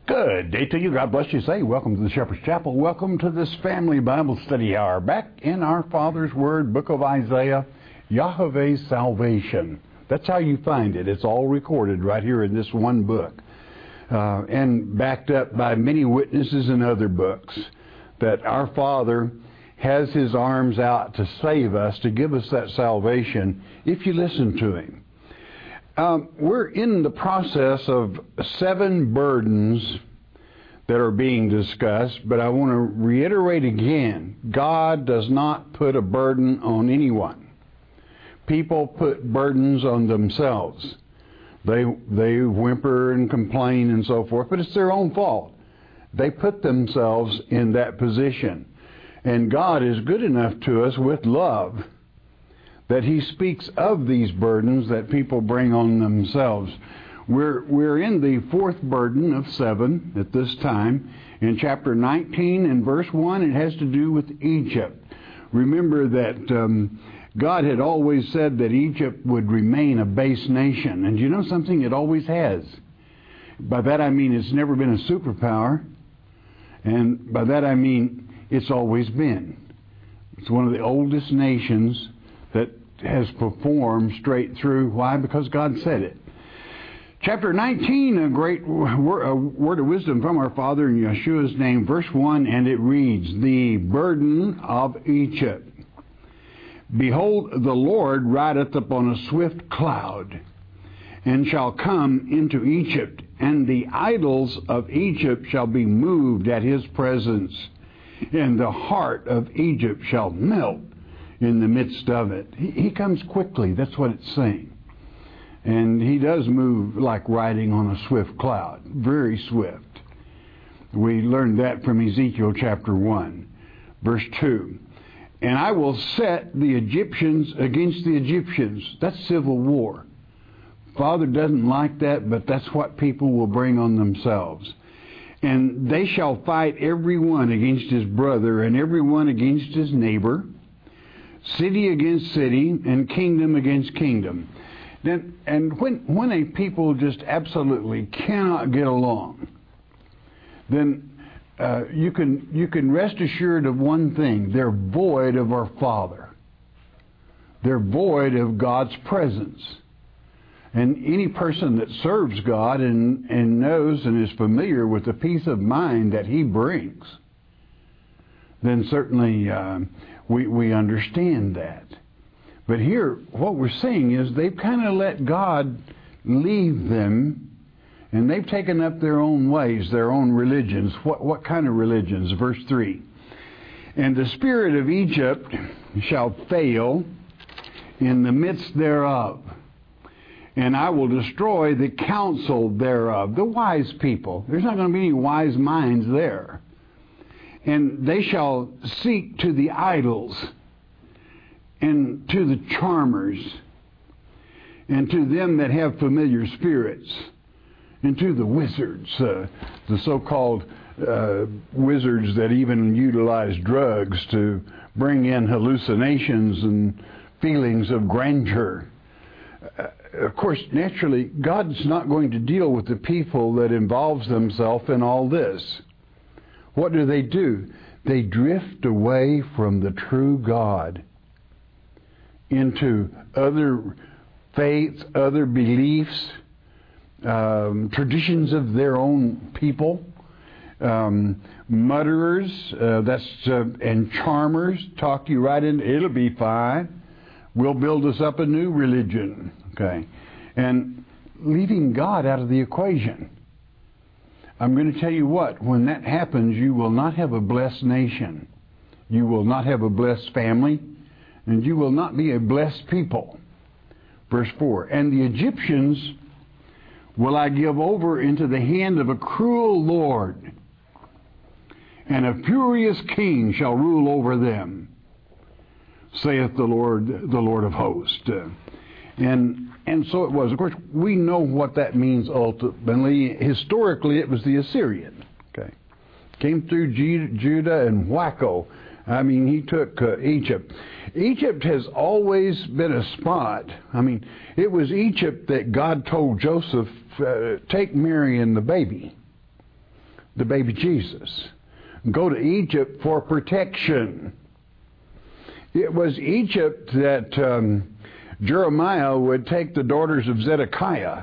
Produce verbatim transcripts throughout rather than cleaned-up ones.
Good day to you. God bless you. Say, welcome to the Shepherd's Chapel. Welcome to this family Bible study hour. Back in our Father's Word, book of Isaiah, Yahweh's salvation. That's how you find it. It's all recorded right here in this one book. Uh, and backed up by many witnesses in other books that our Father has His arms out to save us, to give us that salvation if you listen to Him. Um, we're in the process of seven burdens that are being discussed, but I want to reiterate again, God does not put a burden on anyone. People put burdens on themselves. They, they whimper and complain and so forth, but it's their own fault. They put themselves in that position. And God is good enough to us with love that He speaks of these burdens that people bring on themselves. We're, we're in the fourth burden of seven at this time. In chapter nineteen and verse one, it has to do with Egypt. Remember that um, God had always said that Egypt would remain a base nation. And you know something? It always has. By that I mean it's never been a superpower. And by that I mean it's always been. It's one of the oldest nations that has performed straight through. Why? Because God said it. Chapter nineteen, a great word, a word of wisdom from our Father in Yeshua's name, verse one, and it reads, "The burden of Egypt. Behold, the Lord rideth upon a swift cloud, and shall come into Egypt, and the idols of Egypt shall be moved at His presence, and the heart of Egypt shall melt in the midst of it." He, he comes quickly. That's what it's saying. And He does move like riding on a swift cloud. Very swift. We learned that from Ezekiel chapter one, verse two. "And I will set the Egyptians against the Egyptians." That's civil war. Father doesn't like that, but that's what people will bring on themselves. "And they shall fight every one against his brother, and every one against his neighbor, city against city, and kingdom against kingdom." Then, and when, when a people just absolutely cannot get along, then uh, you can you can rest assured of one thing: they're void of our Father. They're void of God's presence. And any person that serves God and, and knows and is familiar with the peace of mind that He brings, then certainly uh, we, we understand that. But here, what we're seeing is they've kind of let God leave them, and they've taken up their own ways, their own religions. What, what kind of religions? Verse three. "And the spirit of Egypt shall fail in the midst thereof, and I will destroy the counsel thereof." The wise people. There's not going to be any wise minds there. "And they shall seek to the idols, and to the charmers, and to them that have familiar spirits, and to the wizards," uh, the so-called uh, wizards that even utilize drugs to bring in hallucinations and feelings of grandeur. Uh, of course, naturally, God's not going to deal with the people that involves themselves in all this. What do they do? They drift away from the true God into other faiths, other beliefs, um, traditions of their own people, um, mutterers, uh, that's uh, and charmers talk you right in. It'll be fine. We'll build us up a new religion, okay, and leaving God out of the equation. I'm going to tell you what: when that happens, you will not have a blessed nation. You will not have a blessed family. And you will not be a blessed people. Verse four. "And the Egyptians will I give over into the hand of a cruel Lord, and a furious king shall rule over them, saith the Lord, the Lord of hosts." Uh, and and so it was. Of course, we know what that means ultimately. Historically, it was the Assyrian. Okay, came through Judah and wacko. I mean, he took uh, Egypt. Egypt has always been a spot. I mean, it was Egypt that God told Joseph, uh, take Mary and the baby. the baby Jesus, go to Egypt for protection. It was Egypt that um, Jeremiah would take the daughters of Zedekiah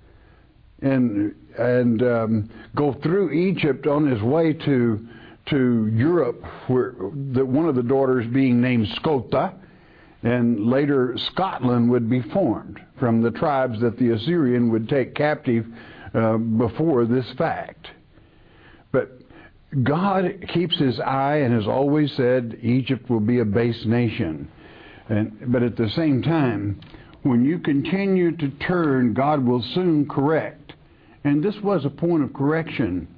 and and um, go through Egypt on his way to to Europe, where the, one of the daughters being named Scota, and later Scotland would be formed from the tribes that the Assyrian would take captive uh, before this fact. But God keeps his eye and has always said Egypt will be a base nation. And, but at the same time, when you continue to turn, God will soon correct. And this was a point of correction.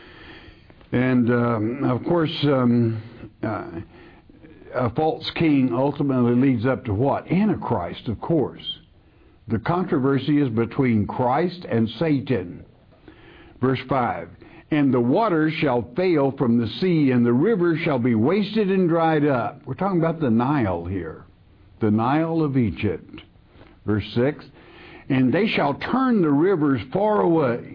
And um, of course, um, uh, a false king ultimately leads up to what? Antichrist, of course. The controversy is between Christ and Satan. Verse five, and the waters shall fail from the sea, and the rivers shall be wasted and dried up. We're talking about the Nile here. The Nile of Egypt. Verse six, and they shall turn the rivers far away,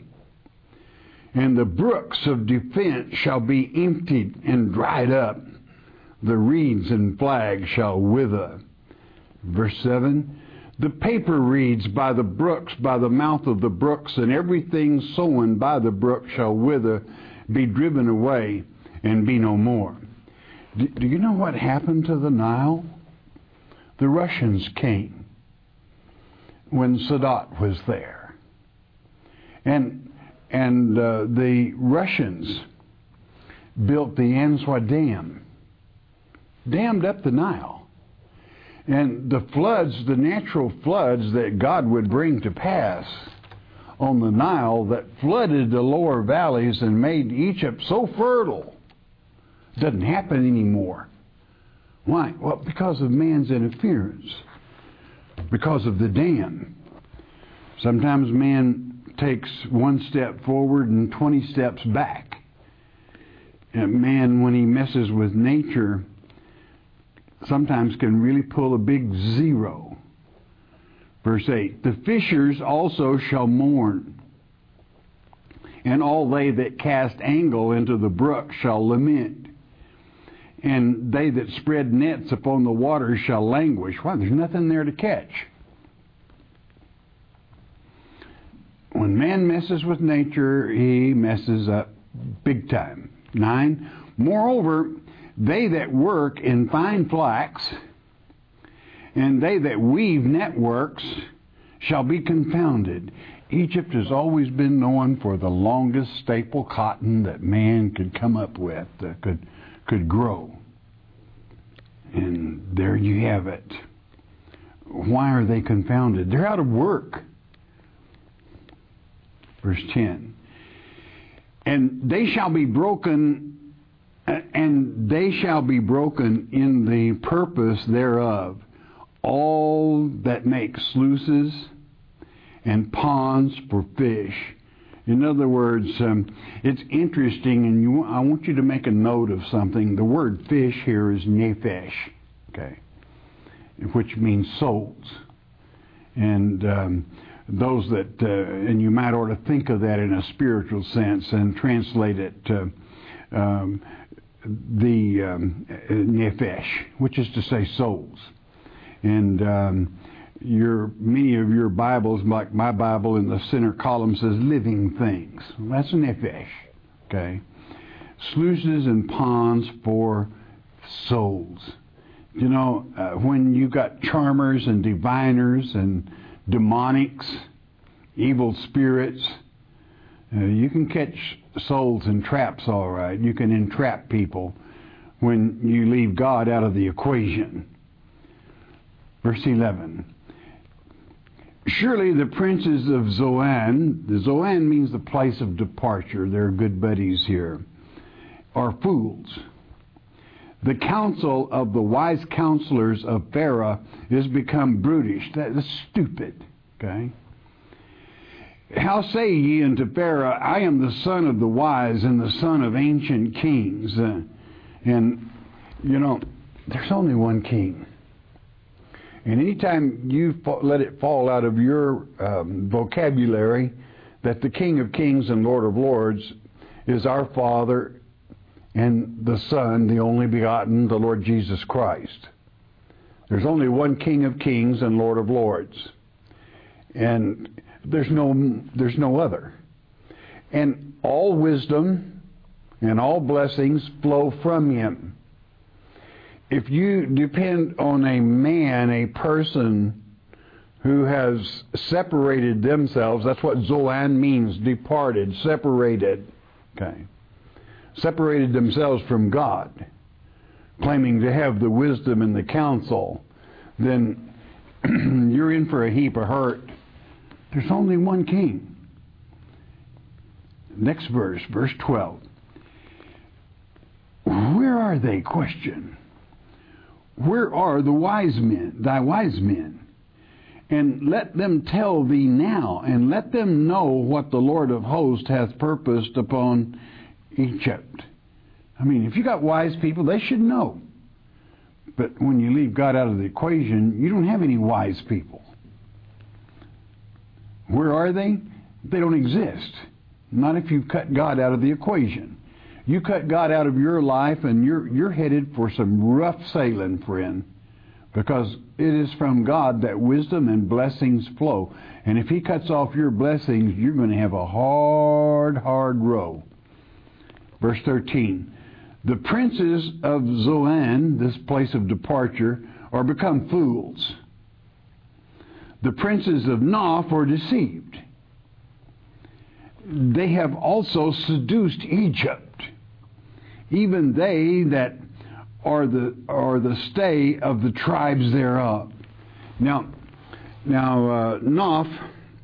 and the brooks of defense shall be emptied and dried up. The reeds and flags shall wither. Verse seven, the paper reeds by the brooks, by the mouth of the brooks, and everything sown by the brook shall wither, be driven away, and be no more. Do, do you know what happened to the Nile? The Russians came when Sadat was there. And and uh, the Russians built the Answa Dam, dammed up the Nile. And the floods, the natural floods that God would bring to pass on the Nile that flooded the lower valleys and made Egypt so fertile, doesn't happen anymore. Why? Well, because of man's interference. Because of the dam. Sometimes man takes one step forward and twenty steps back. And man, when he messes with nature, sometimes can really pull a big zero. Verse eight, the fishers also shall mourn, and all they that cast angle into the brook shall lament. And they that spread nets upon the waters shall languish. Why? There's nothing there to catch. When man messes with nature, he messes up big time. Nine, moreover, they that work in fine flax, and they that weave networks, shall be confounded. Egypt has always been known for the longest staple cotton that man could come up with, that could could grow. And there you have it. Why are they confounded? They're out of work. Verse ten. And they shall be broken, and they shall be broken in the purpose thereof, all that make sluices and ponds for fish. In other words, um, it's interesting, and you, I want you to make a note of something. The word fish here is nephesh, okay, which means souls. And um, those that, uh, and you might ought to think of that in a spiritual sense and translate it to um, the um, nephesh, which is to say souls. And um, your many of your Bibles, like my Bible in the center column, says living things. Well, that's nephesh, okay? Sluices and ponds for souls. You know, uh, when you got charmers and diviners and demonics, evil spirits, uh, you can catch souls in traps all right. You can entrap people when you leave God out of the equation. Verse eleven. Surely the princes of Zoan, the Zoan means the place of departure, they're good buddies here, are fools. The counsel of the wise counselors of Pharaoh is become brutish. That is stupid. Okay? How say ye unto Pharaoh, I am the son of the wise and the son of ancient kings? Uh, and, you know, there's only one king. And anytime you let it fall out of your um, vocabulary that the King of Kings and Lord of Lords is our Father and the Son, the only begotten, the Lord Jesus Christ. There's only one King of Kings and Lord of Lords. And there's no there's no other. And all wisdom and all blessings flow from Him. If you depend on a man, a person who has separated themselves, that's what Zoan means, departed, separated. Okay. Separated themselves from God, claiming to have the wisdom and the counsel, then you're in for a heap of hurt. There's only one king. Next verse, verse twelve. Where are they? Question. Where are the wise men, thy wise men? And let them tell thee now, and let them know what the Lord of hosts hath purposed upon Egypt. I mean, if you got wise people, they should know. But when you leave God out of the equation, you don't have any wise people. Where are they? They don't exist. Not if you've cut God out of the equation. You cut God out of your life and you're you're headed for some rough sailing, friend, because it is from God that wisdom and blessings flow. And if He cuts off your blessings, you're going to have a hard, hard row. Verse thirteen. The princes of Zoan, this place of departure, are become fools. The princes of Noph are deceived. They have also seduced Egypt, even they that are the are the stay of the tribes thereof. Now, now uh, Noph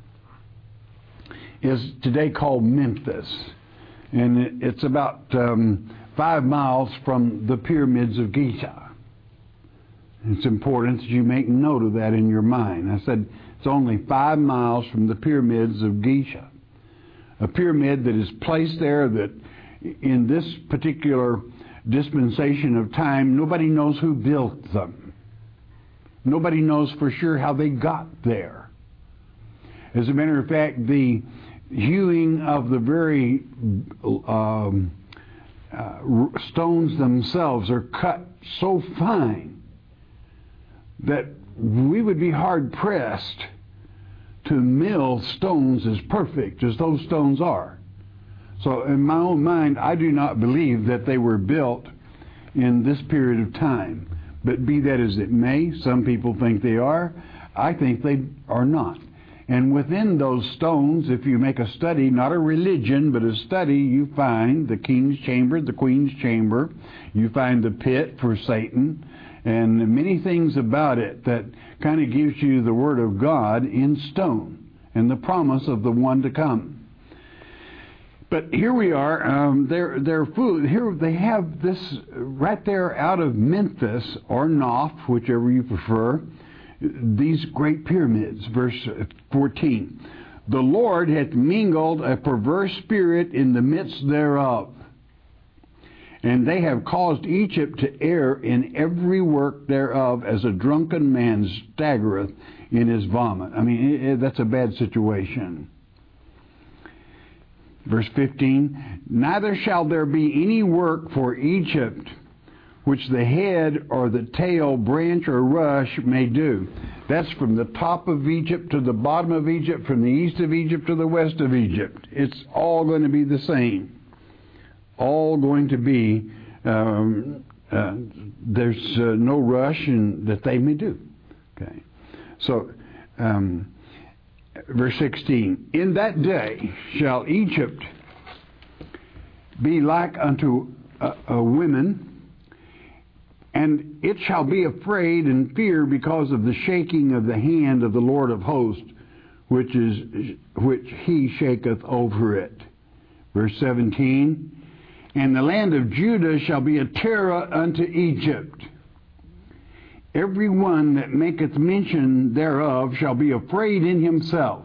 is today called Memphis, and it's about um, five miles from the pyramids of Giza. It's important that you make note of that in your mind. I said it's only five miles from the pyramids of Giza. A pyramid that is placed there that in this particular dispensation of time, nobody knows who built them. Nobody knows for sure how they got there. As a matter of fact, the hewing of the very um, uh, stones themselves are cut so fine that we would be hard-pressed to mill stones as perfect as those stones are. So in my own mind, I do not believe that they were built in this period of time. But be that as it may, some people think they are. I think they are not. And within those stones, if you make a study, not a religion, but a study, you find the king's chamber, the queen's chamber. You find the pit for Satan, and many things about it that kind of gives you the word of God in stone and the promise of the one to come. But here we are. Um, they're they're food. Here they have this right there out of Memphis or Noph, whichever you prefer. These great pyramids. Verse fourteen. The Lord hath mingled a perverse spirit in the midst thereof, and they have caused Egypt to err in every work thereof, as a drunken man staggereth in his vomit. I mean, it, it, that's a bad situation. Verse fifteen, neither shall there be any work for Egypt which the head or the tail, branch or rush may do. That's from the top of Egypt to the bottom of Egypt, from the east of Egypt to the west of Egypt. It's all going to be the same. All going to be, um, uh, there's uh, no rush in, that they may do. Okay. So, um, verse sixteen, in that day shall Egypt be like unto a, a women, and it shall be afraid and fear because of the shaking of the hand of the Lord of hosts, which is which he shaketh over it. Verse seventeen, and the land of Judah shall be a terror unto Egypt. Every one that maketh mention thereof shall be afraid in himself,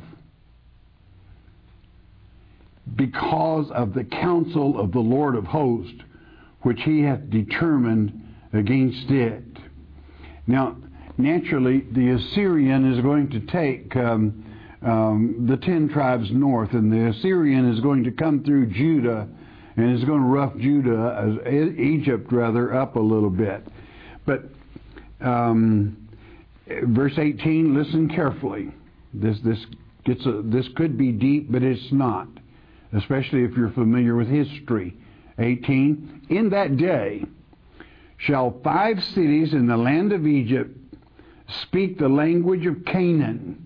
because of the counsel of the Lord of hosts, which he hath determined against it. Now, naturally, the Assyrian is going to take um, um, the ten tribes north, and the Assyrian is going to come through Judah and it's going to rough Judah, uh, Egypt rather, up a little bit. But um, verse eighteen, listen carefully. This this gets a, this could be deep, but it's not, especially if you're familiar with history. eighteen, in that day shall five cities in the land of Egypt speak the language of Canaan,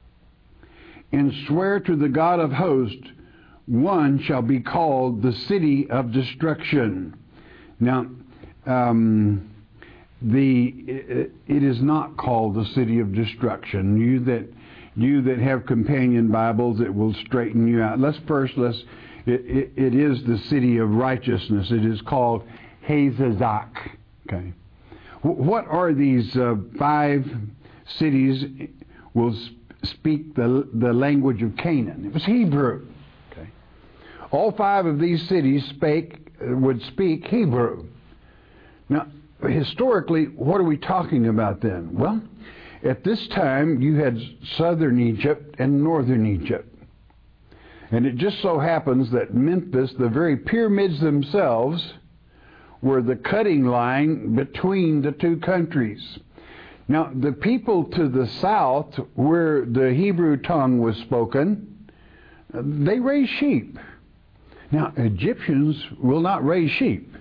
and swear to the God of hosts, one shall be called the city of destruction. Now, um, the it, it is not called the city of destruction. You that you that have companion Bibles, it will straighten you out. Let's first let's. It, it, it is the city of righteousness. It is called Hazazak. Okay. What are these uh, five cities will speak the the language of Canaan? It was Hebrew. Okay. All five of these cities spake would speak Hebrew. Now, historically, what are we talking about then? Well, at this time, you had southern Egypt and northern Egypt. And it just so happens that Memphis, the very pyramids themselves, were the cutting line between the two countries. Now, the people to the south, where the Hebrew tongue was spoken, they raised sheep. Now, Egyptians will not raise sheep.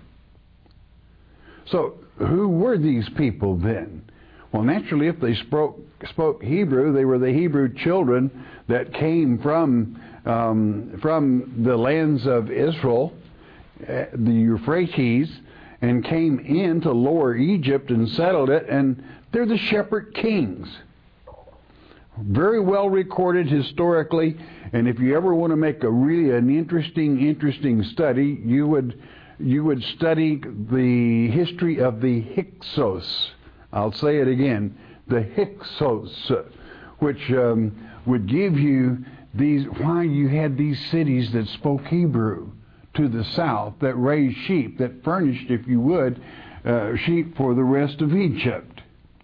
So, who were these people then? Well, naturally, if they spoke, spoke Hebrew, they were the Hebrew children that came from um, from the lands of Israel, uh, the Euphrates, and came into Lower Egypt and settled it, and they're the shepherd kings. Very well recorded historically, and if you ever want to make a really an interesting, interesting study, you would you would study the history of the Hyksos. I'll say it again, the Hyksos, which um, would give you these why you had these cities that spoke Hebrew to the south, that raised sheep, that furnished, if you would, uh, sheep for the rest of Egypt.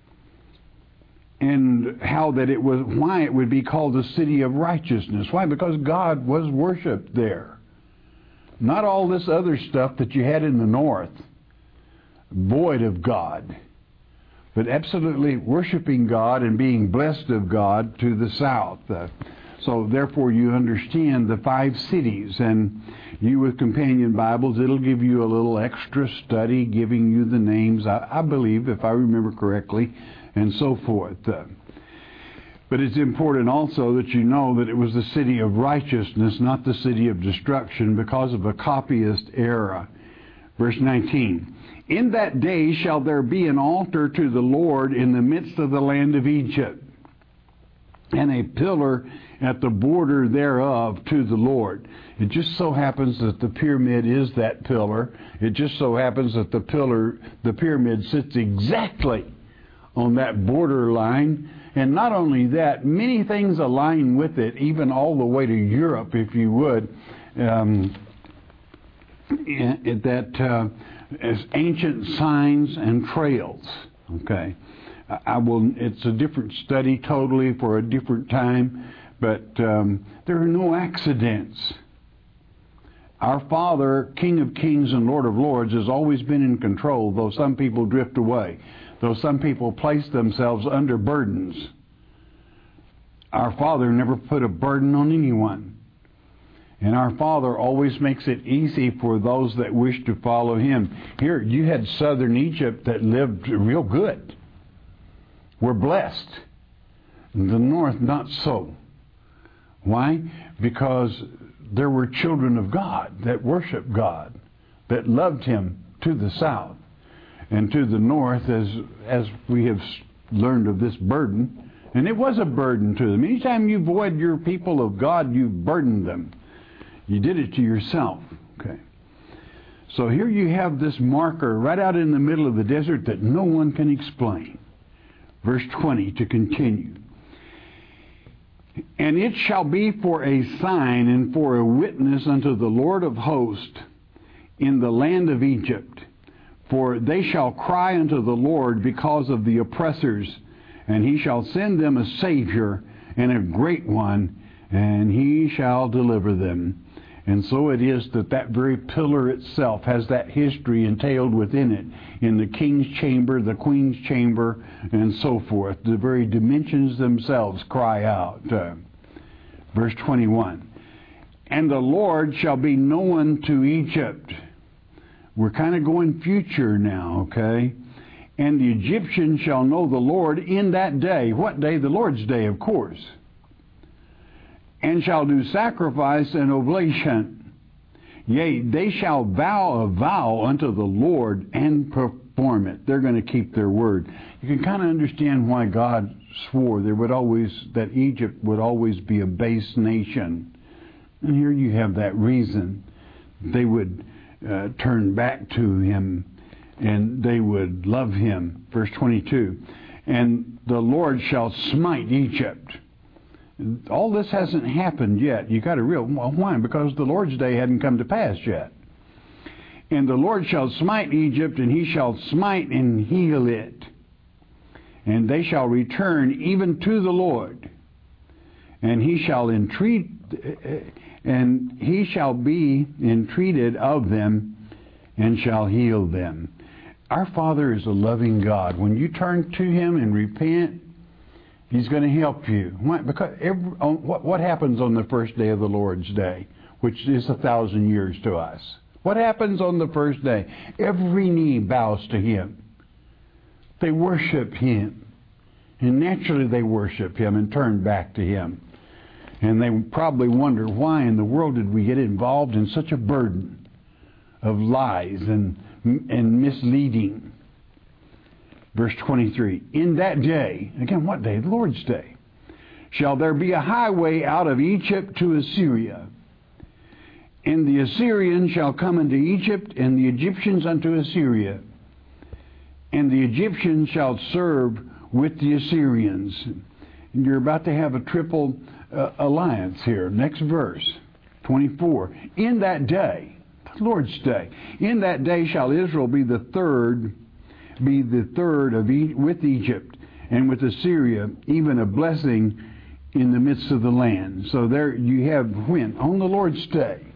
And how that it was, why it would be called the city of righteousness. Why? Because God was worshipped there. Not all this other stuff that you had in the north, void of God, but absolutely worshiping God and being blessed of God to the south. Uh, so therefore you understand the five cities, and you with companion Bibles, it'll give you a little extra study giving you the names, I, I believe, if I remember correctly, and so forth. Uh, but it's important also that you know that it was the city of righteousness, not the city of destruction, because of a copyist error. Verse nineteen, in that day shall there be an altar to the Lord in the midst of the land of Egypt, and a pillar at the border thereof to the Lord. It just so happens that the pyramid is that pillar. It just so happens that the pillar, the pyramid sits exactly on that border line. And not only that, many things align with it, even all the way to Europe, if you would, um, that uh, as ancient signs and trails. Okay, I will. It's a different study totally for a different time, but um, there are no accidents. Our Father, King of Kings and Lord of Lords, has always been in control, though some people drift away, though some people place themselves under burdens. Our Father never put a burden on anyone. And our Father always makes it easy for those that wish to follow Him. Here, you had southern Egypt that lived real good. We're blessed. In the north, not so. Why? Because there were children of God that worshiped God, that loved Him to the south. And to the north, as as we have learned of this burden, and it was a burden to them. Anytime you void your people of God, you've burdened them. You did it to yourself. Okay. So here you have this marker right out in the middle of the desert that no one can explain. Verse twenty to continue. And it shall be for a sign and for a witness unto the Lord of hosts in the land of Egypt. For they shall cry unto the Lord because of the oppressors, and He shall send them a Savior and a great one, and He shall deliver them. And so it is that that very pillar itself has that history entailed within it, in the king's chamber, the queen's chamber, and so forth. The very dimensions themselves cry out. Uh, verse twenty-one, and the Lord shall be known to Egypt. We're kind of going future now, okay? And the Egyptians shall know the Lord in that day. What day? The Lord's day, of course. And shall do sacrifice and oblation. Yea, they shall vow a vow unto the Lord and perform it. They're going to keep their word. You can kind of understand why God swore there would always, that Egypt would always be a base nation. And here you have that reason. They would uh, turn back to him, and they would love him. Verse twenty-two, and the Lord shall smite Egypt. All this hasn't happened yet. You got to realize, well, why? Because the Lord's day hadn't come to pass yet. And the Lord shall smite Egypt, and he shall smite and heal it. And they shall return even to the Lord. And he shall entreat, and he shall be entreated of them, and shall heal them. Our Father is a loving God. When you turn to him and repent, he's going to help you. Why? Because every, on, what, what happens on the first day of the Lord's day, which is a thousand years to us? What happens on the first day? Every knee bows to him. They worship him. And naturally they worship him and turn back to him. And they probably wonder, why in the world did we get involved in such a burden of lies and, and misleading? Verse twenty-three, in that day, again, what day? The Lord's day. Shall there be a highway out of Egypt to Assyria. And the Assyrians shall come into Egypt, and the Egyptians unto Assyria. And the Egyptians shall serve with the Assyrians. And you're about to have a triple uh, alliance here. Next verse, twenty-four. In that day, the Lord's day, in that day shall Israel be the third be the third of e- with Egypt and with Assyria, even a blessing in the midst of the land. So there you have when? On the Lord's day.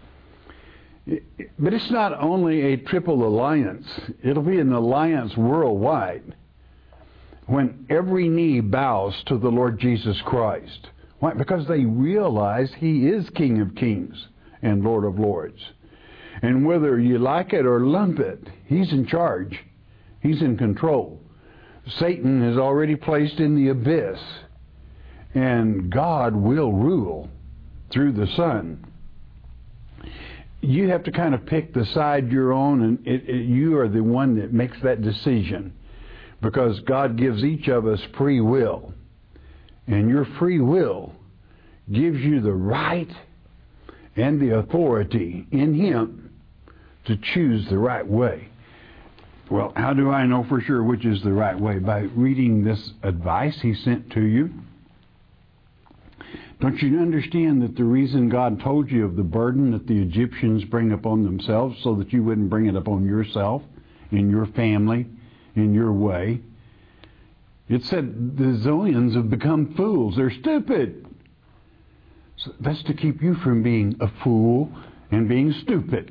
But it's not only a triple alliance. It'll be an alliance worldwide when every knee bows to the Lord Jesus Christ. Why? Because they realize he is King of Kings and Lord of Lords. And whether you like it or lump it, he's in charge. He's in control. Satan is already placed in the abyss, and God will rule through the Son. You have to kind of pick the side you're on, and it, it, you are the one that makes that decision, because God gives each of us free will, and your free will gives you the right and the authority in him to choose the right way. Well, how do I know for sure which is the right way? By reading this advice he sent to you. Don't you understand that the reason God told you of the burden that the Egyptians bring upon themselves, so that you wouldn't bring it upon yourself, in your family, in your way? It said the Zonians have become fools. They're stupid. So that's to keep you from being a fool and being stupid,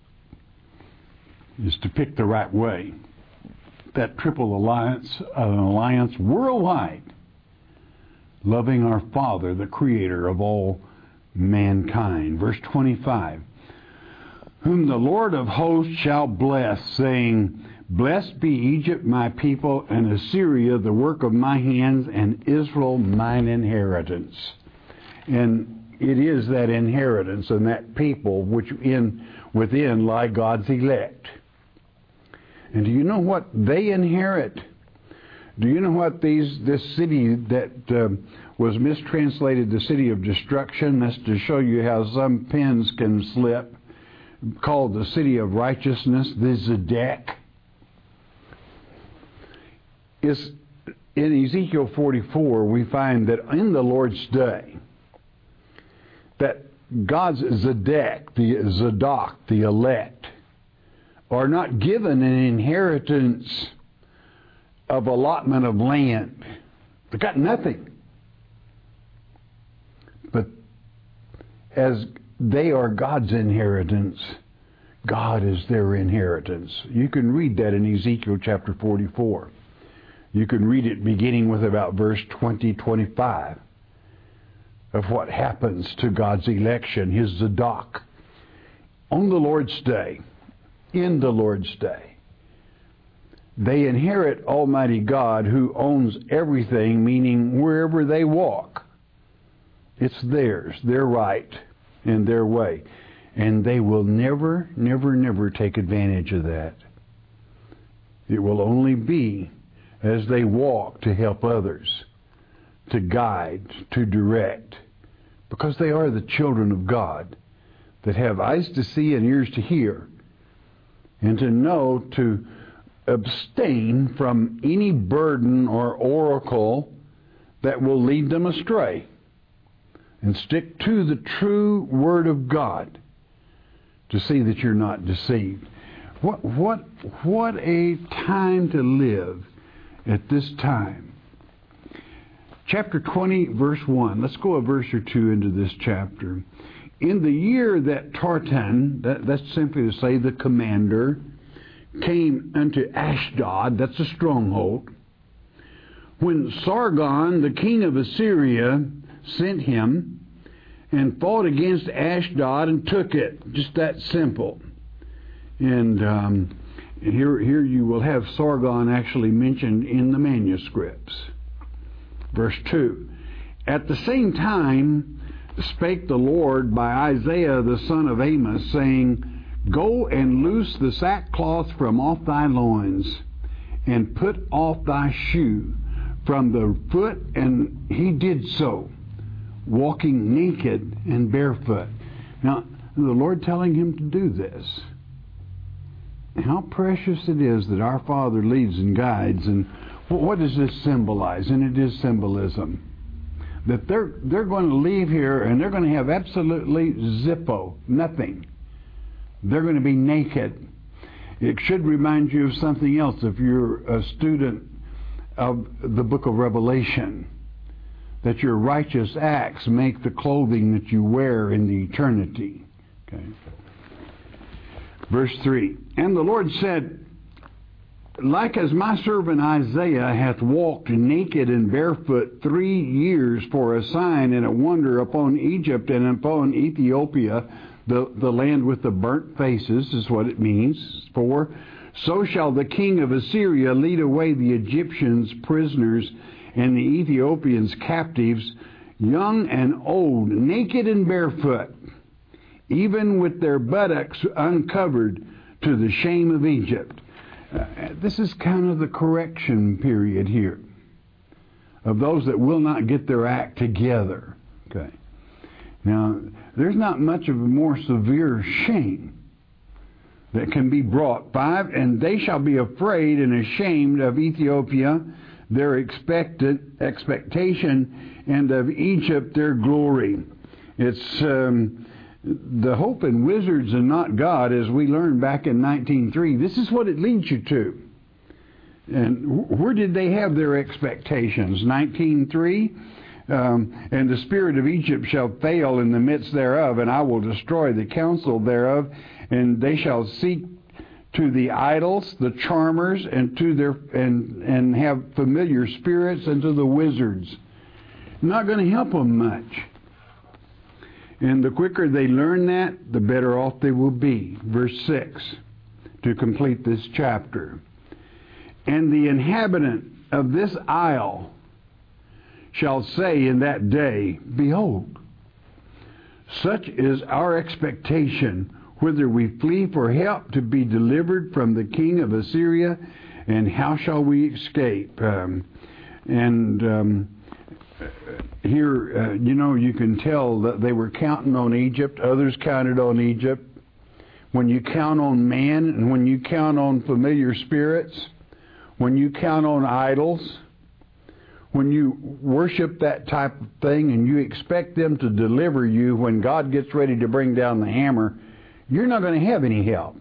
is to pick the right way. That triple alliance, an alliance worldwide, loving our Father, the Creator of all mankind. Verse twenty-five, whom the Lord of hosts shall bless, saying, blessed be Egypt my people, and Assyria the work of my hands, and Israel mine inheritance. And it is that inheritance and that people which in within lie God's elect. And do you know what they inherit? Do you know what these this city that uh, was mistranslated the city of destruction? That's to show you how some pens can slip. Called the city of righteousness, the Zedek. Is in Ezekiel forty-four we find that in the Lord's day, that God's Zedek, the Zadok, the elect, are not given an inheritance of allotment of land. They got nothing. But as they are God's inheritance. God is their inheritance. You can read that in Ezekiel chapter forty-four. You can read it beginning with about verse twenty, twenty-five of what happens to God's election, His Zadok, on the Lord's day, in the Lord's day. They inherit Almighty God who owns everything, meaning wherever they walk, it's theirs, their right, and their way. And they will never, never, never take advantage of that. It will only be as they walk to help others, to guide, to direct, because they are the children of God that have eyes to see and ears to hear, and to know to abstain from any burden or oracle that will lead them astray, and stick to the true Word of God to see that you're not deceived. What what what a time to live at this time. Chapter twenty, verse one. Let's go a verse or two into this chapter. In the year that Tartan, that, that's simply to say the commander, came unto Ashdod, that's a stronghold, when Sargon, the king of Assyria, sent him and fought against Ashdod and took it. Just that simple. And um, here, here you will have Sargon actually mentioned in the manuscripts. Verse two. At the same time spake the Lord by Isaiah the son of Amos, saying, Go and loose the sackcloth from off thy loins, and put off thy shoe from the foot. And he did so, walking naked and barefoot. Now, the Lord telling him to do this. How precious it is that our Father leads and guides. And what does this symbolize? And it is symbolism. That they're, they're going to leave here and they're going to have absolutely zippo, nothing. They're going to be naked. It should remind you of something else if you're a student of the book of Revelation, that your righteous acts make the clothing that you wear in the eternity. Okay. Verse three. And the Lord said, Like as my servant Isaiah hath walked naked and barefoot three years for a sign and a wonder upon Egypt and upon Ethiopia, the, the land with the burnt faces is what it means. For so shall the king of Assyria lead away the Egyptians prisoners and the Ethiopians captives, young and old, naked and barefoot, even with their buttocks uncovered, to the shame of Egypt. Uh, this is kind of the correction period here of those that will not get their act together. Okay. Now, there's not much of a more severe shame that can be brought. Five, and they shall be afraid and ashamed of Ethiopia, their expected expectation, and of Egypt, their glory. It's um, the hope in wizards and not God, as we learned back in nineteen three. This is what it leads you to. And where did they have their expectations? nineteen three, um, and the spirit of Egypt shall fail in the midst thereof, and I will destroy the counsel thereof, and they shall seek to the idols, the charmers, and to their and and have familiar spirits, and to the wizards. Not going to help them much. And the quicker they learn that, the better off they will be. Verse six, to complete this chapter. And the inhabitant of this isle shall say in that day, Behold, such is our expectation, whither we flee for help to be delivered from the king of Assyria, and how shall we escape? Um, and um, here, uh, you know, you can tell that they were counting on Egypt. Others counted on Egypt. When you count on man, and when you count on familiar spirits, when you count on idols, when you worship that type of thing and you expect them to deliver you when God gets ready to bring down the hammer, you're not going to have any help.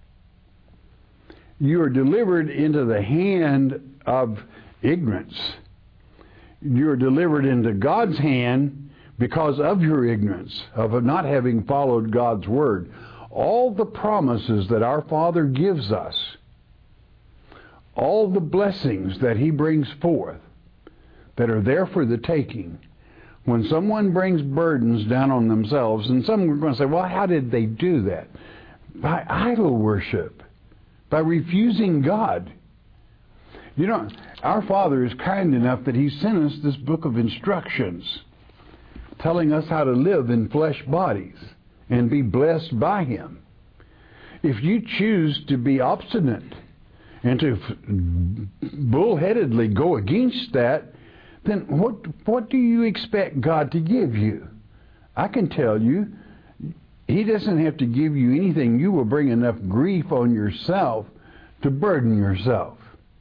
You are delivered into the hand of ignorance. You're delivered into God's hand because of your ignorance, of not having followed God's Word, all the promises that our Father gives us, all the blessings that He brings forth that are there for the taking, when someone brings burdens down on themselves, and some are going to say, well, how did they do that? By idol worship, by refusing God. You know, our Father is kind enough that He sent us this book of instructions telling us how to live in flesh bodies and be blessed by Him. If you choose to be obstinate and to bullheadedly go against that, then what what do you expect God to give you? I can tell you, He doesn't have to give you anything. You will bring enough grief on yourself to burden yourself.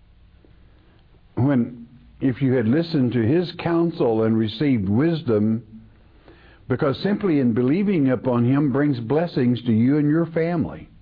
When, if you had listened to His counsel and received wisdom, because simply in believing upon Him brings blessings to you and your family.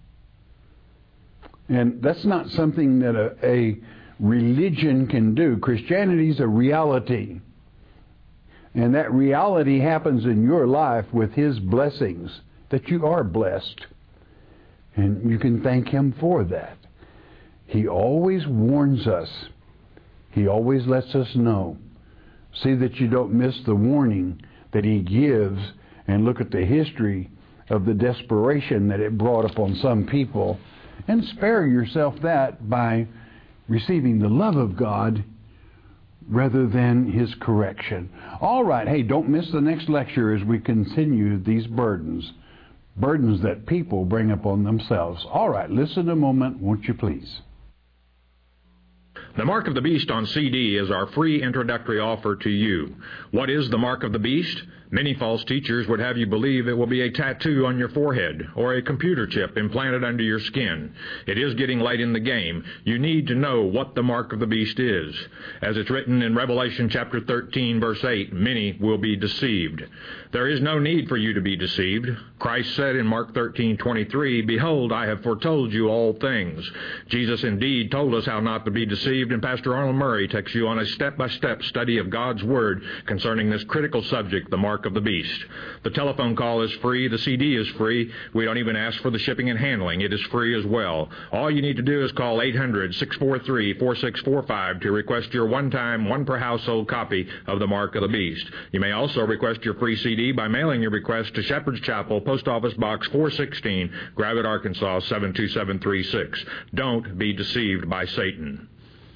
And that's not something that a, a religion can do. Christianity is a reality. And that reality happens in your life with His blessings, that you are blessed. And you can thank Him for that. He always warns us. He always lets us know. See that you don't miss the warning that He gives, and look at the history of the desperation that it brought upon some people, and spare yourself that by receiving the love of God rather than His correction. All right, hey, don't miss the next lecture as we continue these burdens, burdens that people bring upon themselves. All right, listen a moment, won't you please? The Mark of the Beast on C D is our free introductory offer to you. What is the Mark of the Beast? Many false teachers would have you believe it will be a tattoo on your forehead or a computer chip implanted under your skin. It is getting late in the game. You need to know what the Mark of the Beast is. As it's written in Revelation chapter thirteen, verse eight, many will be deceived. There is no need for you to be deceived. Christ said in Mark thirteen twenty-three, "Behold, I have foretold you all things." Jesus indeed told us how not to be deceived, and Pastor Arnold Murray takes you on a step-by-step study of God's Word concerning this critical subject, the Mark of the Beast. The telephone call is free. The C D is free. We don't even ask for the shipping and handling. It is free as well. All you need to do is call eight hundred, six four three, four six four five to request your one-time, one-per-household copy of the Mark of the Beast. You may also request your free C D by mailing your request to Shepherd's Chapel, Post Office Box four sixteen, Gravette, Arkansas seven two seven three six. Don't be deceived by Satan.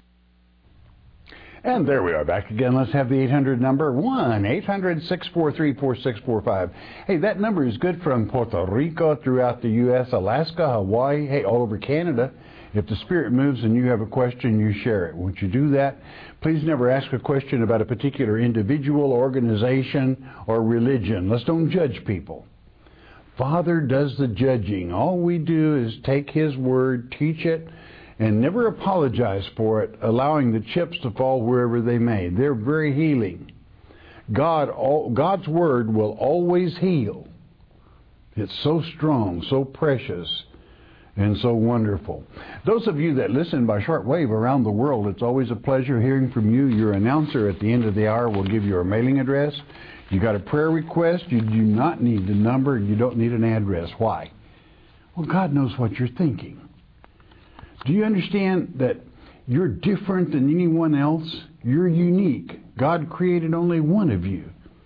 And there we are back again. Let's have the eight hundred number, one eight hundred, six four three, four six four five. Hey, that number is good from Puerto Rico, throughout the U S, Alaska, Hawaii, hey, all over Canada. If the Spirit moves and you have a question, you share it. Won't you do that? Please never ask a question about a particular individual, organization, or religion. Let's don't judge people. Father does the judging. All we do is take His Word, teach it, and never apologize for it, allowing the chips to fall wherever they may. They're very healing. God, all, God's Word will always heal. It's so strong, so precious, and so wonderful. Those of you that listen by shortwave around the world, it's always a pleasure hearing from you. Your announcer at the end of the hour will give you a mailing address. You got a prayer request, you do not need the number, and you don't need an address. Why? Well, God knows what you're thinking. Do you understand that you're different than anyone else? You're unique. God created only one of you.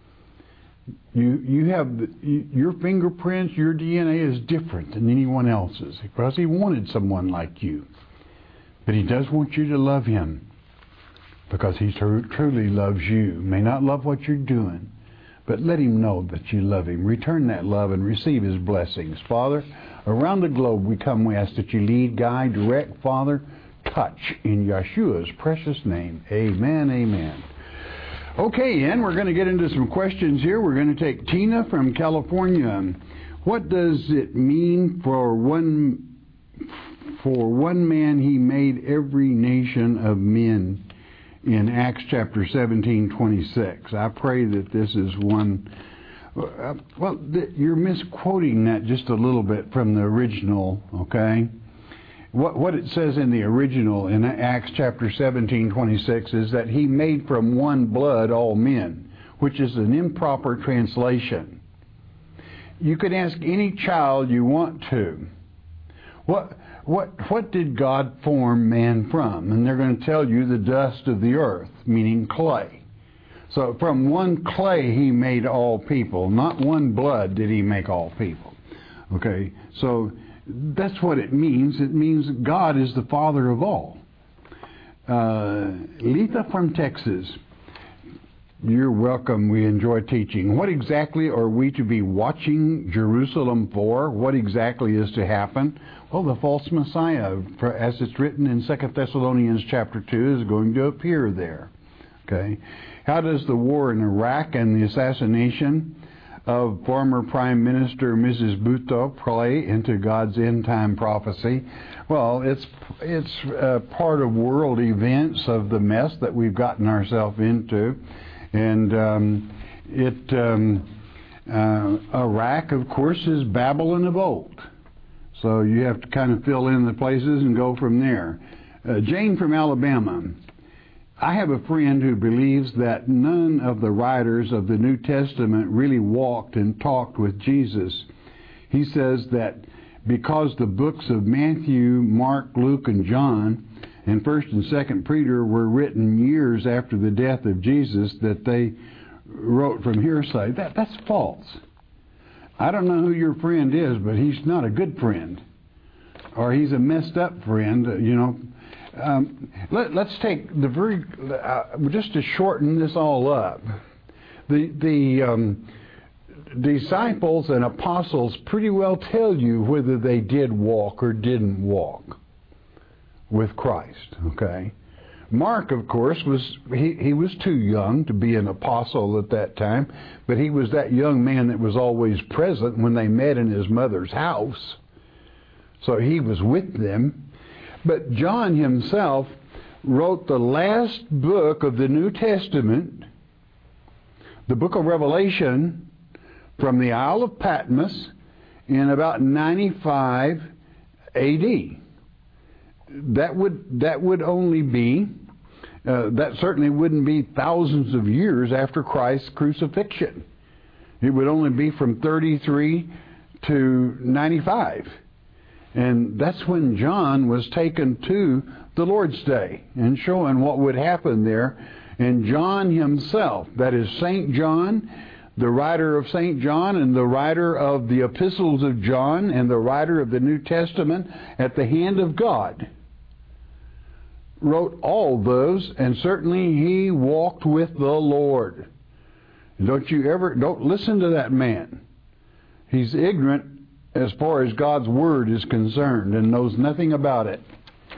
You you have you, your fingerprints, your D N A is different than anyone else's because He wanted someone like you. But He does want you to love Him because He tr- truly loves you. May not love what you're doing, but let Him know that you love Him. Return that love and receive His blessings. Father, around the globe we come, we ask that you lead, guide, direct, Father, touch in Yeshua's precious name. Amen, amen. Okay, and we're going to get into some questions here. We're going to take Tina from California. What does it mean for one for one man He made every nation of men in Acts chapter seventeen twenty-six? I pray that this is one. Uh, well, th- you're misquoting that just a little bit from the original, okay? What, what it says in the original in Acts chapter seventeen twenty-six is that He made from one blood all men. which is an improper translation. You can ask any child you want to, what what what did God form man from? And they're going to tell you the dust of the earth, meaning clay. So from one clay he made all people, not one blood did he make all people. Okay, so that's what it means. It means God is the Father of all. Uh, Letha from Texas, you're welcome. We enjoy teaching. What exactly are we to be watching Jerusalem for? What exactly is to happen? Well, the false Messiah, as it's written in Second Thessalonians chapter two, is going to appear there. Okay. How does the war in Iraq and the assassination of former Prime Minister Missus Bhutto play into God's end-time prophecy? Well, it's it's uh, part of world events of the mess that we've gotten ourselves into. And um, it um, uh, Iraq, of course, is Babylon of old. So you have to kind of fill in the places and go from there. Uh, Jane from Alabama. I have a friend who believes that none of the writers of the New Testament really walked and talked with Jesus. He says that because the books of Matthew, Mark, Luke, and John, and First and Second Peter were written years after the death of Jesus, that they wrote from hearsay. That that's false. I don't know who your friend is, but he's not a good friend, or he's a messed up friend. You know. Um, let, let's take the very uh, just to shorten this all up. The the um, disciples and apostles pretty well tell you whether they did walk or didn't walk with Christ. Okay, Mark, of course, was he he was too young to be an apostle at that time, but he was that young man that was always present when they met in his mother's house. So he was with them. But John himself wrote the last book of the New Testament, the book of Revelation, from the Isle of Patmos in about ninety-five A D That would that would only be uh, that certainly wouldn't be thousands of years after Christ's crucifixion. It would only be from thirty-three to ninety-five. And that's when John was taken to the Lord's Day and showing what would happen there. And John himself, that is Saint John, the writer of Saint John and the writer of the epistles of John and the writer of the New Testament at the hand of God, wrote all those, and certainly he walked with the Lord. Don't you ever, don't listen to that man. He's ignorant as far as God's Word is concerned and knows nothing about it.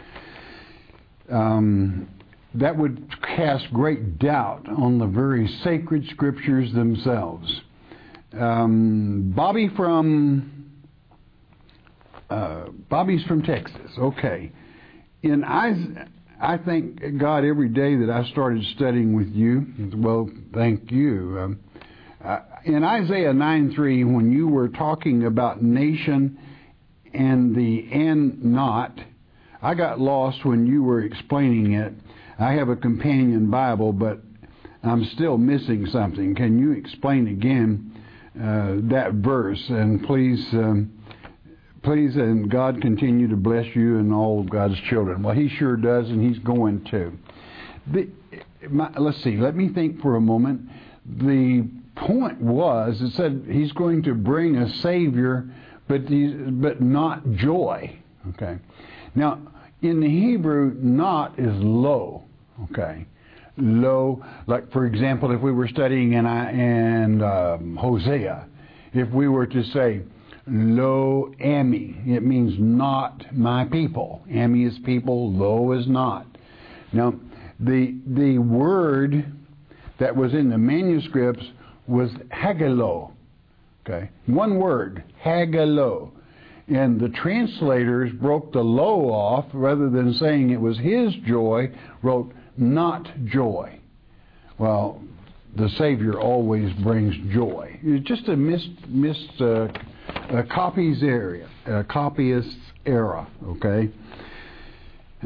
Um, that would cast great doubt on the very sacred Scriptures themselves. Um, Bobby from uh, Bobby's from Texas. Okay, in Isaiah, I thank God every day that I started studying with you. Well, thank you. Um, Uh, in Isaiah nine three, when you were talking about nation and the and not, I got lost when you were explaining it. I have a companion Bible, but I'm still missing something. Can you explain again uh, that verse? And please, um, please, and God continue to bless you and all of God's children. Well, He sure does, and He's going to. The, my, let's see. Let me think for a moment. The point was, it said He's going to bring a Savior, but he, but not joy. Okay. Now, in the Hebrew, not is lo. Okay. Lo, like for example, if we were studying in, in um, Hosea, if we were to say, lo ami, it means not my people. Ami is people, lo is not. Now, the the word that was in the manuscripts was hagalo. Okay, one word, hagalo. And the translators broke the lo off, rather than saying it was His joy, wrote not joy. Well, the Savior always brings joy. It's just a missed, missed uh, a copy's area, a copyist's era, okay?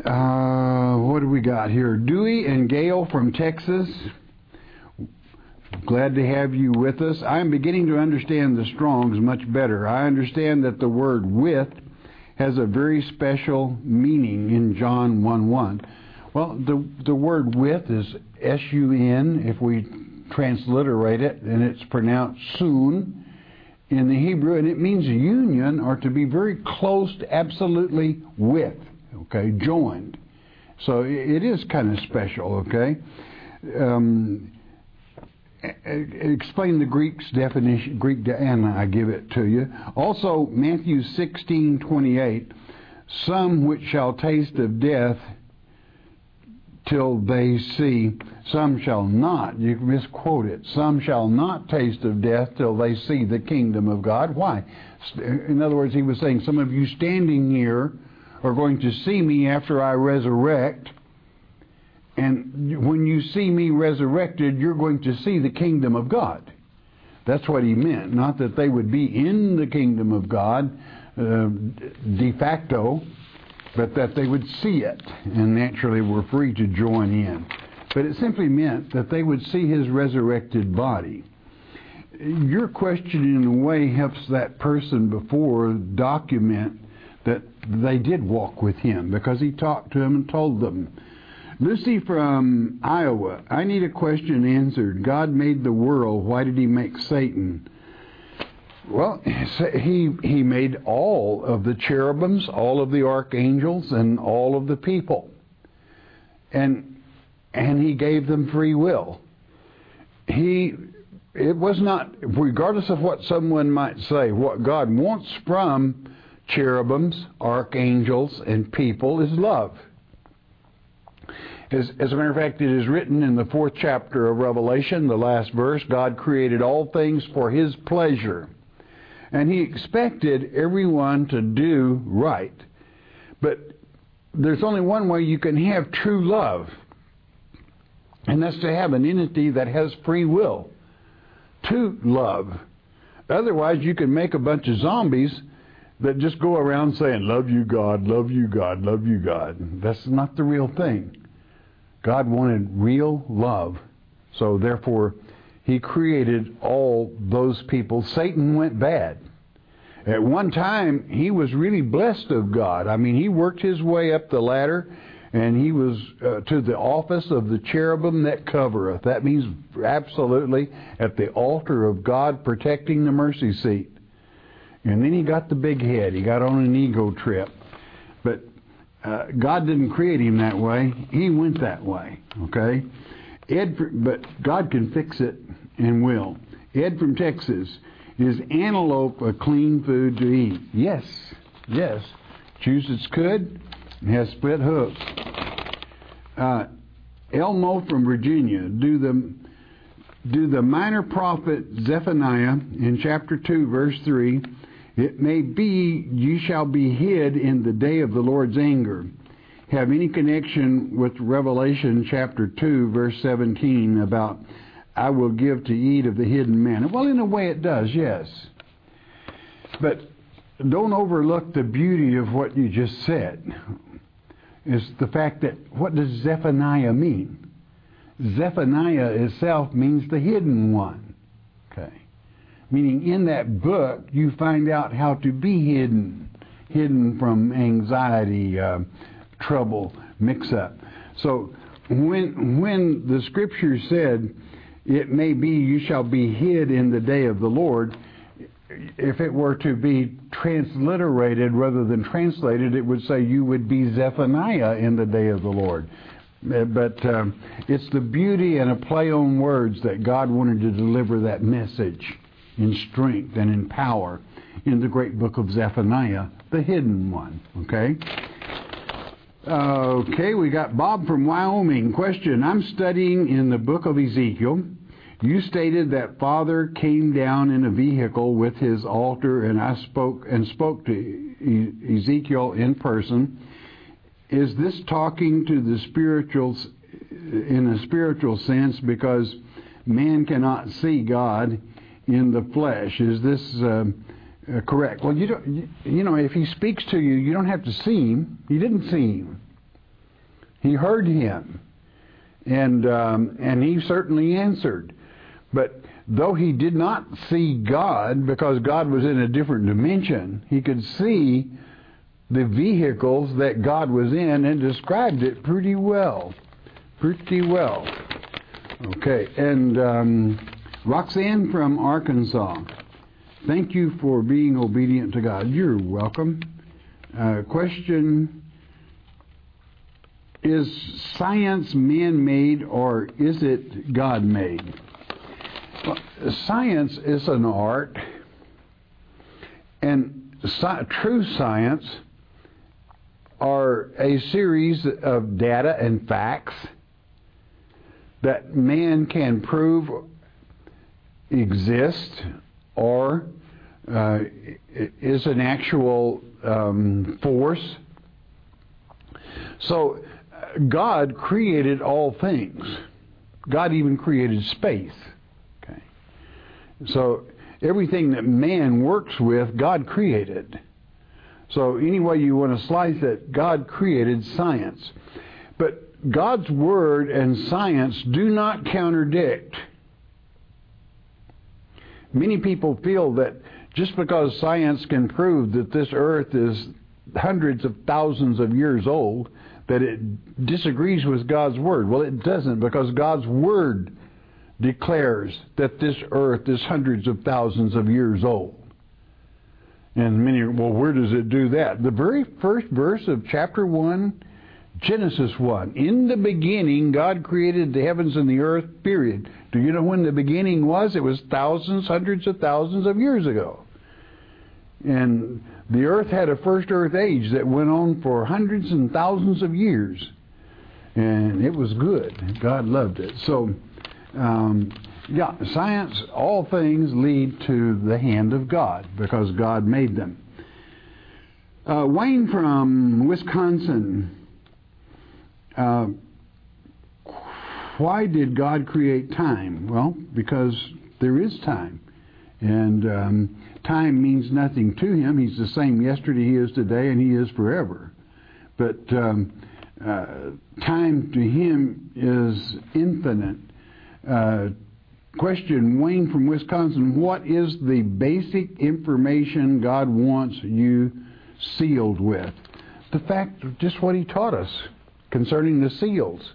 Uh, what do we got here? Dewey and Gail from Texas. Glad to have you with us. I'm beginning to understand the Strong's much better. I understand that the word with has a very special meaning in John one one. Well, the, the word with is S U N, if we transliterate it, and it's pronounced soon in the Hebrew, and it means union, or to be very close, absolutely with, okay, joined. So it is kind of special, okay? Um, explain the Greek's definition, Greek, and I give it to you. Also, Matthew sixteen twenty-eight, some which shall taste of death till they see, some shall not, you misquote it, some shall not taste of death till they see the kingdom of God. Why? In other words, he was saying, some of you standing here are going to see me after I resurrect, and when you see me resurrected, you're going to see the kingdom of God. That's what he meant. Not that they would be in the kingdom of God uh, de facto, but that they would see it and naturally were free to join in. But it simply meant that they would see his resurrected body. Your question, in a way, helps that person before document that they did walk with him, because he talked to them and told them. Lucy from Iowa, I need a question answered. God made the world. Why did he make Satan? Well, he he made all of the cherubims, all of the archangels, and all of the people. And and he gave them free will. He it was not, regardless of what someone might say, what God wants from cherubims, archangels, and people is love. As, as a matter of fact, it is written in the fourth chapter of Revelation, the last verse, God created all things for his pleasure. And he expected everyone to do right. But there's only one way you can have true love, and that's to have an entity that has free will to love. Otherwise, you can make a bunch of zombies that just go around saying, love you, God, love you, God, love you, God. That's not the real thing. God wanted real love. So therefore, he created all those people. Satan went bad. At one time, he was really blessed of God. I mean, he worked his way up the ladder, and he was uh, to the office of the cherubim that covereth. That means absolutely at the altar of God, protecting the mercy seat. And then he got the big head. He got on an ego trip. But uh, God didn't create him that way. He went that way, okay? Ed, but God can fix it and will. Ed from Texas, is antelope a clean food to eat? Yes, yes. Massachusetts could. It has split hooves. Uh, Elmo from Virginia, do the do the minor prophet Zephaniah in chapter two, verse three, it may be you shall be hid in the day of the Lord's anger, have any connection with Revelation chapter two, verse seventeen, about I will give to eat of the hidden manna? Well, in a way it does, yes. But don't overlook the beauty of what you just said. Is the fact that, what does Zephaniah mean? Zephaniah itself means the hidden one. Okay. Meaning in that book you find out how to be hidden. Hidden from anxiety, uh, trouble, mix-up. So when when the scripture said, it may be you shall be hid in the day of the Lord, if it were to be transliterated rather than translated, it would say you would be Zephaniah in the day of the Lord. But um, it's the beauty and a play on words that God wanted to deliver that message in strength and in power in the great book of Zephaniah, the hidden one. Okay? Okay, we got Bob from Wyoming. Question, I'm studying in the book of Ezekiel. You stated that Father came down in a vehicle with his altar, and I spoke and spoke to Ezekiel in person. Is this talking to the spirituals in a spiritual sense, because man cannot see God in the flesh? Is this uh, uh, correct? Well, you don't. You, you know, if he speaks to you, you don't have to see him. He didn't see him. He heard him, and um, and he certainly answered. But though he did not see God, because God was in a different dimension, he could see the vehicles that God was in and described it pretty well. Pretty well. Okay, and um, Roxanne from Arkansas. Thank you for being obedient to God. You're welcome. Uh, question, is science man-made or is it God-made? Well, science is an art, and sci- true science are a series of data and facts that man can prove exist or uh, is an actual um, force. So God created all things. God even created space. Okay. So everything that man works with, God created. So any way you want to slice it, God created science. But God's Word and science do not contradict. Many people feel that just because science can prove that this earth is hundreds of thousands of years old, that it disagrees with God's Word. Well, it doesn't, because God's Word declares that this earth is hundreds of thousands of years old. And many, well, where does it do that? The very first verse of chapter one, Genesis one. In the beginning, God created the heavens and the earth, period. Do you know when the beginning was? It was thousands, hundreds of thousands of years ago. And the earth had a first earth age that went on for hundreds and thousands of years. And it was good. God loved it. So, um, yeah, science, all things lead to the hand of God because God made them. Uh, Wayne from Wisconsin. Uh, why did God create time? Well, because there is time. And um, time means nothing to him. He's the same yesterday, he is today, and he is forever. But um, uh, time to him is infinite. Uh, question, Wayne from Wisconsin, what is the basic information God wants you sealed with? The fact of just what he taught us concerning the seals.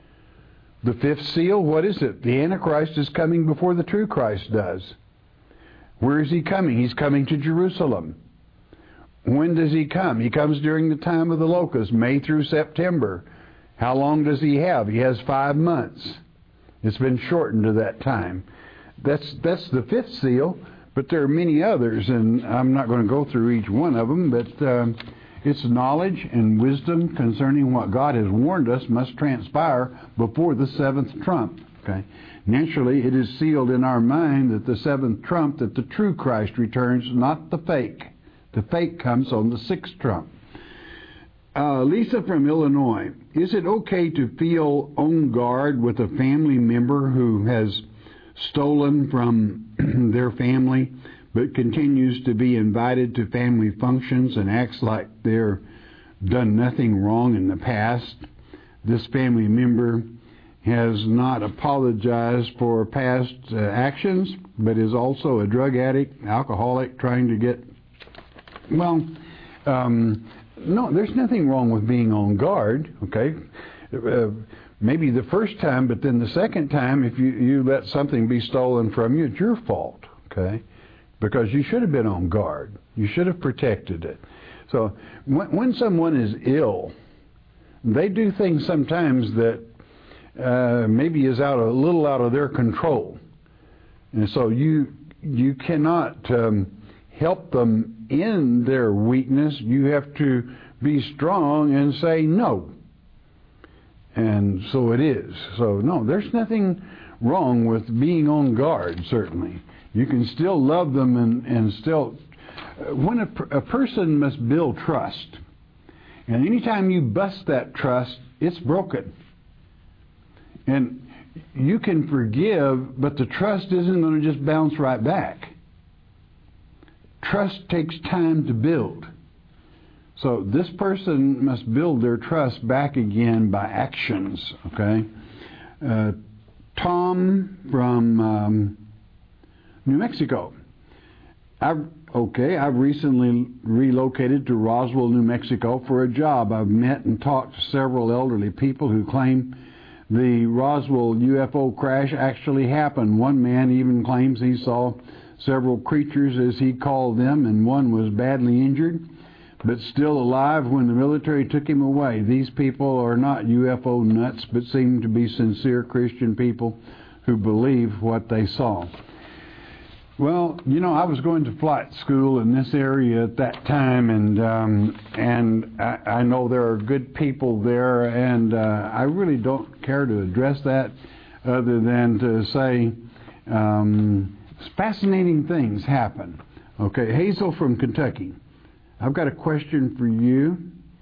The fifth seal, what is it? The Antichrist is coming before the true Christ does. Where is he coming? He's coming to Jerusalem. When does he come? He comes during the time of the locust, May through September. How long does he have? He has five months. It's been shortened to that time. That's that's the fifth seal, but there are many others, and I'm not going to go through each one of them, but um, it's knowledge and wisdom concerning what God has warned us must transpire before the seventh trump. Okay. Naturally, it is sealed in our mind that the seventh trump, that the true Christ returns, not the fake. The fake comes on the sixth trump. Uh, Lisa from Illinois, is it okay to feel on guard with a family member who has stolen from their family but continues to be invited to family functions and acts like they're done nothing wrong in the past? This family member has not apologized for past uh, actions, but is also a drug addict, alcoholic, trying to get... Well, um, no, there's nothing wrong with being on guard, okay? Uh, maybe the first time, but then the second time, if you, you let something be stolen from you, it's your fault, okay? Because you should have been on guard. You should have protected it. So when, when someone is ill, they do things sometimes that uh, maybe is out a little out of their control. And so you, you cannot um, help them in their weakness. You have to be strong and say no. And so it is. So no, there's nothing wrong with being on guard, certainly. You can still love them and, and still... Uh, when a, a person must build trust, and anytime you bust that trust, it's broken. And you can forgive, but the trust isn't going to just bounce right back. Trust takes time to build. So this person must build their trust back again by actions, okay? Uh, Tom from um, New Mexico. I've, okay, I've recently relocated to Roswell, New Mexico for a job. I've met and talked to several elderly people who claim the Roswell U F O crash actually happened. One man even claims he saw several creatures, as he called them, and one was badly injured, but still alive when the military took him away. These people are not U F O nuts, but seem to be sincere Christian people who believe what they saw. Well, you know, I was going to flight school in this area at that time, and um, and I, I know there are good people there, and uh, I really don't care to address that other than to say um, fascinating things happen. Okay, Hazel from Kentucky. I've got a question for you.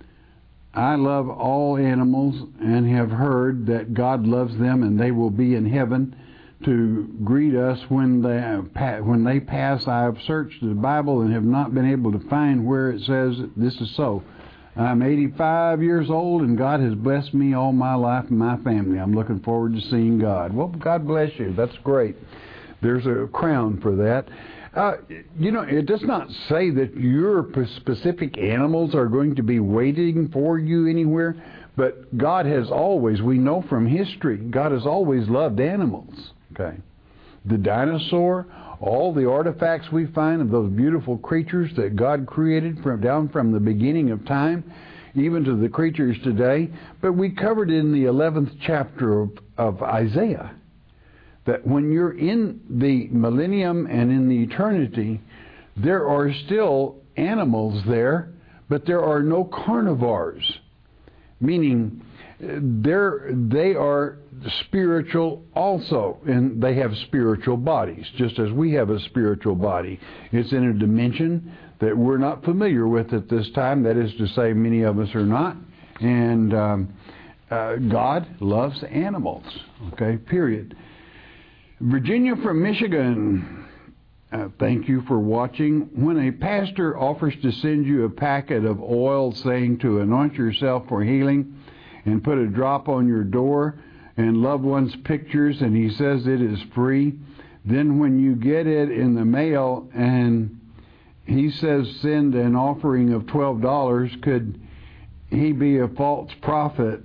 I love all animals and have heard that God loves them and they will be in heaven to greet us when they when they pass. I have searched the Bible and have not been able to find where it says this is so. I'm eighty-five years old and God has blessed me all my life and my family. I'm looking forward to seeing God. Well, God bless you. That's great. There's a crown for that. Uh, you know, it does not say that your specific animals are going to be waiting for you anywhere, but God has always, we know from history, God has always loved animals. Okay, the dinosaur, all the artifacts we find of those beautiful creatures that God created from down from the beginning of time, even to the creatures today. But we covered in the eleventh chapter of, of Isaiah that when you're in the millennium and in the eternity, there are still animals there, but there are no carnivores, meaning they're, they are spiritual also, and they have spiritual bodies, just as we have a spiritual body. It's in a dimension that we're not familiar with at this time. That is to say, many of us are not. And um, uh, God loves animals, okay, period. Virginia from Michigan, uh, thank you for watching. When a pastor offers to send you a packet of oil saying to anoint yourself for healing and put a drop on your door and loved one's pictures, and he says it is free, then when you get it in the mail and he says send an offering of twelve dollars, could he be a false prophet?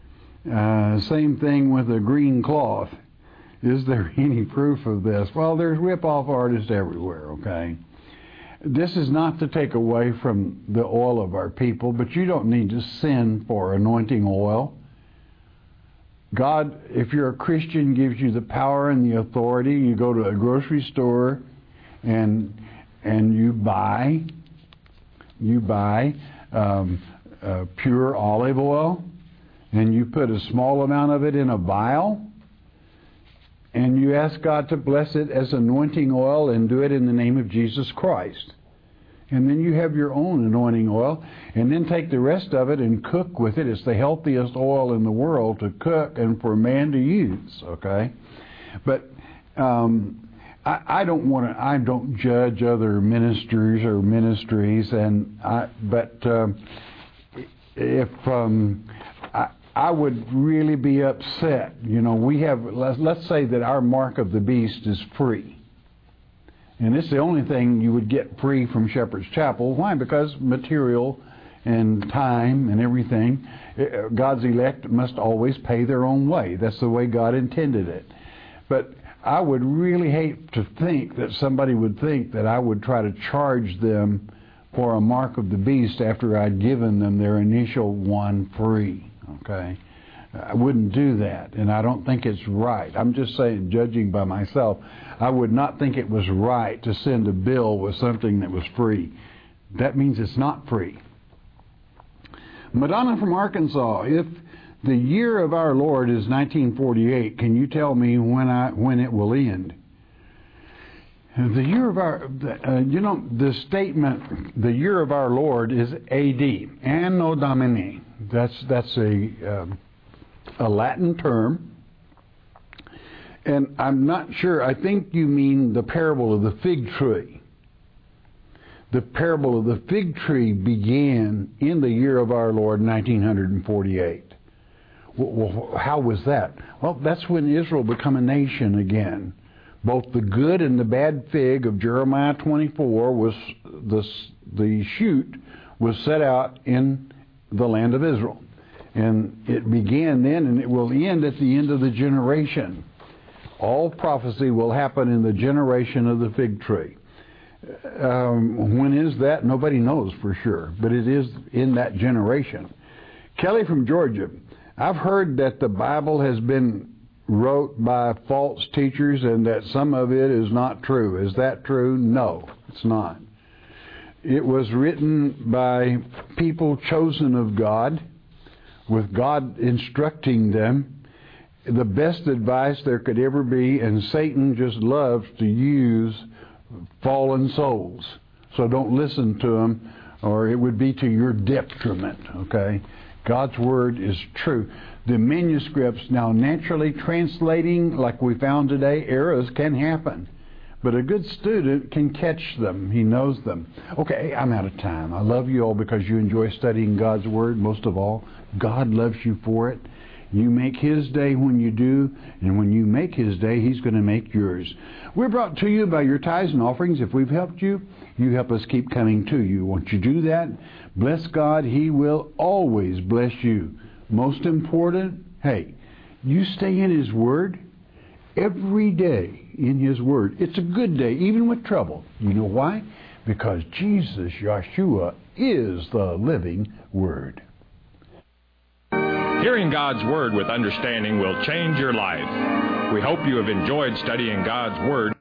Uh, same thing with a green cloth. Is there any proof of this? Well, there's rip-off artists everywhere, okay? This is not to take away from the oil of our people, but you don't need to sin for anointing oil. God, if you're a Christian, gives you the power and the authority. You go to a grocery store and and you buy you buy um, uh, pure olive oil, and you put a small amount of it in a vial, and you ask God to bless it as anointing oil and do it in the name of Jesus Christ. And then you have your own anointing oil, and then take the rest of it and cook with it. It's the healthiest oil in the world to cook and for man to use, okay? But um, I, I don't want to, I don't judge other ministers or ministries, and I, but um, if um, I, I would really be upset. You know, we have, let's, let's say that our mark of the beast is free. And it's the only thing you would get free from Shepherd's Chapel. Why? Because material and time and everything, God's elect must always pay their own way. That's the way God intended it. But I would really hate to think that somebody would think that I would try to charge them for a mark of the beast after I'd given them their initial one free. Okay? I wouldn't do that, and I don't think it's right. I'm just saying, judging by myself, I would not think it was right to send a bill with something that was free. That means it's not free. Madonna from Arkansas, if the year of our Lord is nineteen forty-eight, can you tell me when I when it will end? The year of our, uh, you know, the statement, the year of our Lord is A D, Anno Domini. That's that's a um, a Latin term, and I'm not sure, I think you mean the parable of the fig tree. The parable of the fig tree began in the year of our Lord, nineteen forty-eight. Well, how was that? Well, that's when Israel became a nation again. Both the good and the bad fig of Jeremiah twenty-four was the the shoot was set out in the land of Israel, and it began then, and it will end at the end of the generation. All prophecy will happen in the generation of the fig tree. Um, when is that? Nobody knows for sure, but it is in that generation. Kelly from Georgia, I've heard that the Bible has been wrote by false teachers and that some of it is not true. Is that true? No, it's not. It was written by people chosen of God, with God instructing them. The best advice there could ever be, and Satan just loves to use fallen souls. So don't listen to them, or it would be to your detriment, okay? God's Word is true. The manuscripts, now naturally translating, like we found today, errors can happen. But a good student can catch them. He knows them. Okay, I'm out of time. I love you all because you enjoy studying God's Word most of all. God loves you for it. You make His day when you do, and when you make His day, He's going to make yours. We're brought to you by your tithes and offerings. If we've helped you, you help us keep coming to you. Won't you do that? Bless God. He will always bless you. Most important, hey, you stay in His Word every day in His Word. It's a good day, even with trouble. You know why? Because Jesus, Yeshua, is the living Word. Hearing God's Word with understanding will change your life. We hope you have enjoyed studying God's Word